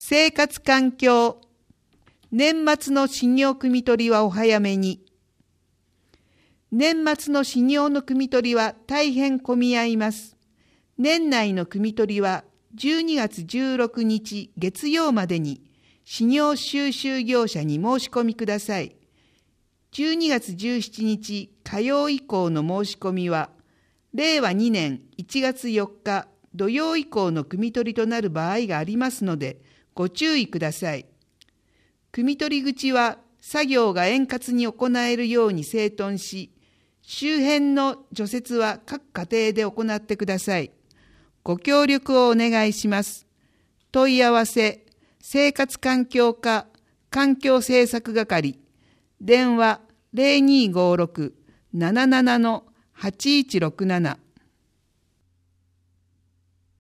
生活環境。年末の始業汲み取りはお早めに。年末の始業の汲み取りは大変混み合います。年内の汲み取りは12月16日月曜までに始業収集業者に申し込みください。12月17日火曜以降の申し込みは、令和2年1月4日土曜以降の汲み取りとなる場合がありますので、ご注意ください。汲み取り口は作業が円滑に行えるように整頓し、周辺の除雪は各家庭で行ってください。ご協力をお願いします。問い合わせ、生活環境課環境政策係、電話 0256-77-8167